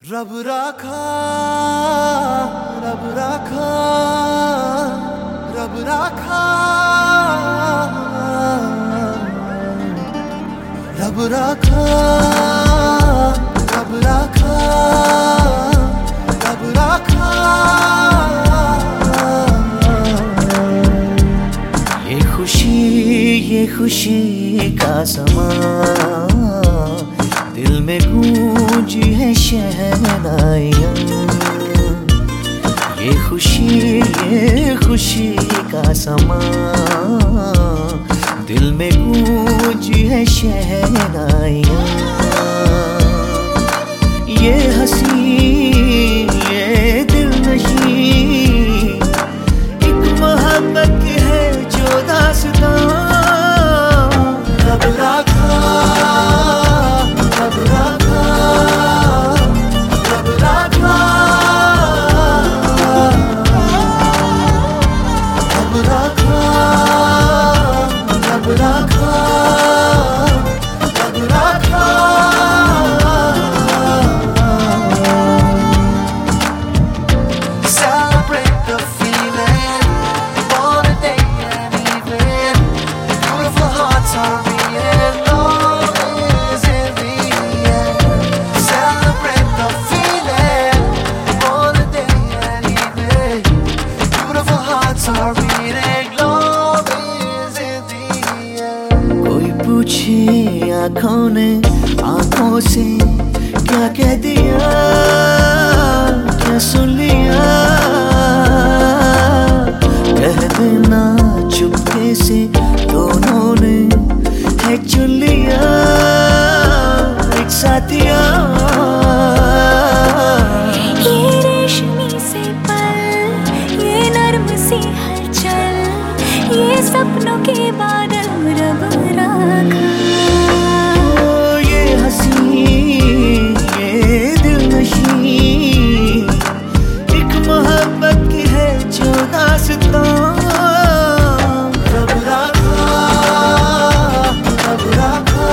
रब राखा, रब राखा, रब राखा, रब राखा, रब राखा, रब राखा। ये खुशी का समा, दिल में गूंजी है शहनाइयाँ। ये खुशी का समा, दिल में गूंजी है शहनाइयाँ। ये हंसी ये दिलनशी एक मोहब्बत है जो दास्तां। रब राखा, रब राखा, रब राखा, रब राखा, रब राखा, रब राखा। Celebrate the feeling, born a day and evening. Beautiful hearts are beating, love is in the air. Celebrate the feeling, born a day and evening. Beautiful hearts are beating, love is in the air. कोई पूछे आँखों ने आँखों से क्या कह दिया, क्या सुन लिया। कह देना चुपके से दोनों ने है चुन लिया एक साथिया। ये रेशमी से पल, ये नर्म सी हलचल, ये सपनों के बादल रब राखा। ये हंसी ये दिलनशी एक मोहब्बत की है जो दास्तां। रब राखा, रब राखा,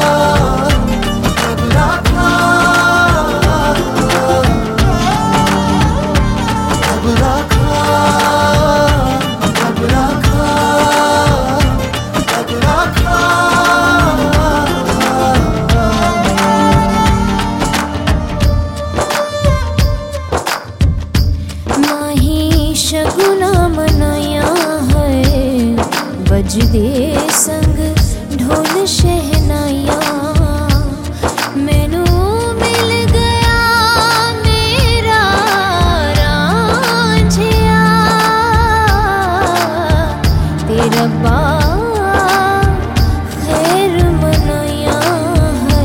रब राखा, रब राखा, रब राखा, रब राखा। माही शगुना मनाया है, बजदे संग ढोल शहनाया। मैनू मिल गया मेरा रांझिया, तेरा बा खैर मनाया है।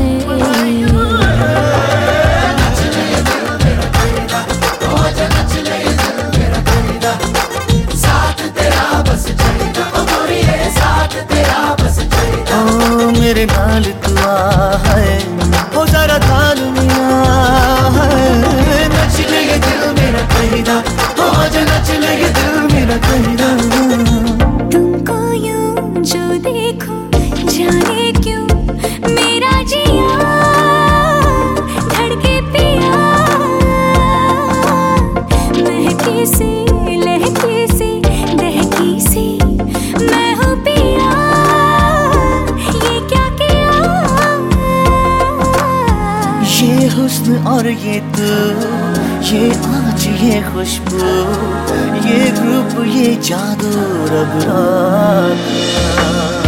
मेरे नाल तू आ है, हो जरा ताल मिला है। नच ले ये दिल मेरा कहीदा, हो जा नच ले ये दिल मेरा कहीदा। तुमको यूं जो देखो जाने क्यों मेरा जिया धड़के पिया। महकी सी लहकी सी दहकी सी मैं हूँ पिया, ये क्या किया। ये हुस्न और ये तू, ये आज ये खुशबू, ये रूप ये जादू रब राखा।